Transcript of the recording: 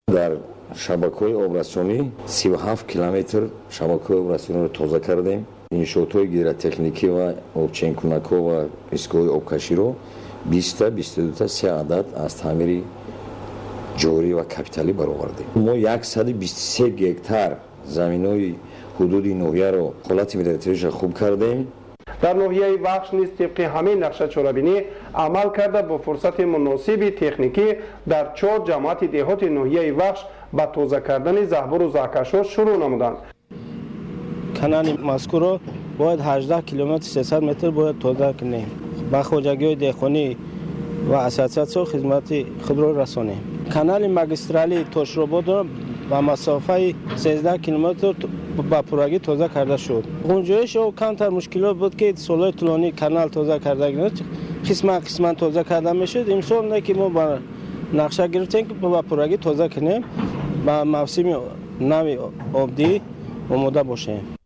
дар шабакаҳои обрасонӣ 37 километр шабакаҳои обрасониро тоза кардем. иншоотҳои гидротехникӣ ва обченкунакҳо ва истгоҳои обкаширо 22 адад аз таъмири ҷорӣ ва капиталӣ баровардем. мо 123 гектар заминои ҳудуди ноҳияро ҳолати мелиоративиша хуб кардем. дар ноҳияи вахш низ тибқи ҳамин нақша чорабинӣ амал карда бо фурсати муносиби техникӣ дар 4 ҷамоати деҳоти ноҳияи вахш ба тоза кардани заҳбуру заҳкашҳо шурӯъ намуданд. канали мазкурро бояд 18 километр 300 метр бояд тоза кунем. ба хоҷагиҳои деҳқонӣ ва ассотсиатсияҳо хизмати худро расонем. канали магистрали тошрободро ба масофаи 13 километр ба пуррагӣ тоза карда шуд. ғунҷоиш камтар мушкилот буд ки солҳои тӯлонӣ канал тоза кардагӣ қисман тоза карда мешуд. имсол не ки мо ба нақша гирифтем ки ба пуррагӣ тоза кунем ба мавсими нави обдӣ омода бошем.